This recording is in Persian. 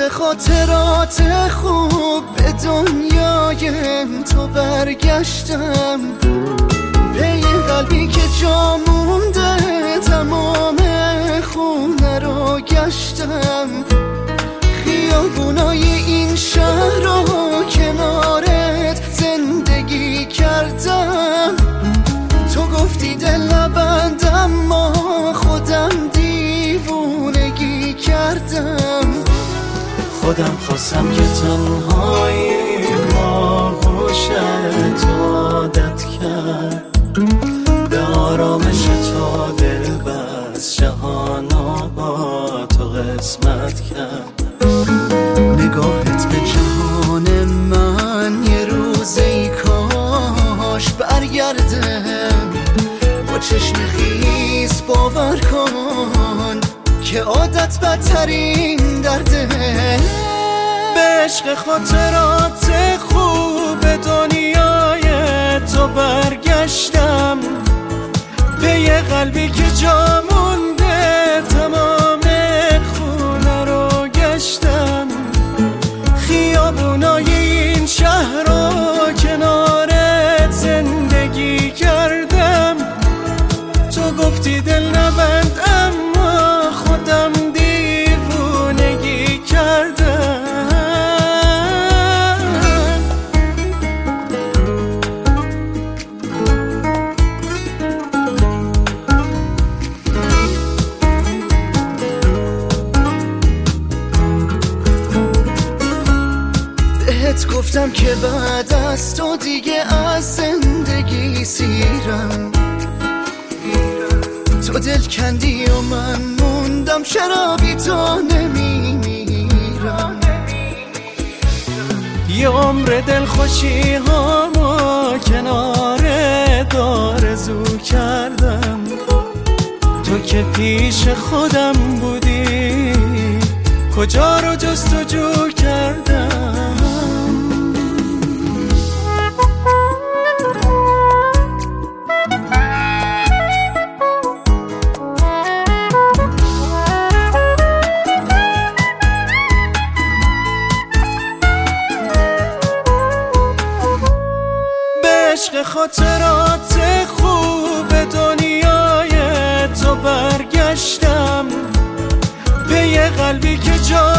عشق خاطرات خوب به دنیای تو برگشتم، به یه قلبی که جا مونده تمام خونه رو گشتم، خیابونای این شهر رو کنارت زندگی کردم. تو گفتی دل نبندم، ما خودم دیوونگی کردم. خودم خواستم که تنهایی با خوشت عادت کرد، به آرامش تا دل بس جهانا با تو قسمت کرد. نگاهت به جهان من یه روزی کاش برگرده، با چشم خیس باور کن که عادت بدترین درده. به عشق خاطرات خوب دنیای تو برگشتم، به یه قلبی که جا مونده تمام خونه رو گشتم، خیابونای این شهر رو کنارت زندگی کردم. تو گفتی دل نبند اما خودم دیوونگی کردم. بهت گفتم که بعد از تو دیگه از زندگی سیرم، تو دل کندی و من موندم شرابی تا نمیمیرم. یه عمر دل خوشی هامو کنار آرزو کردم، تو که پیش خودم بودی کجا رو جستجو کردم. عشق خاطرات خوب دنیای تو برگشتم، به یه قلبی که جا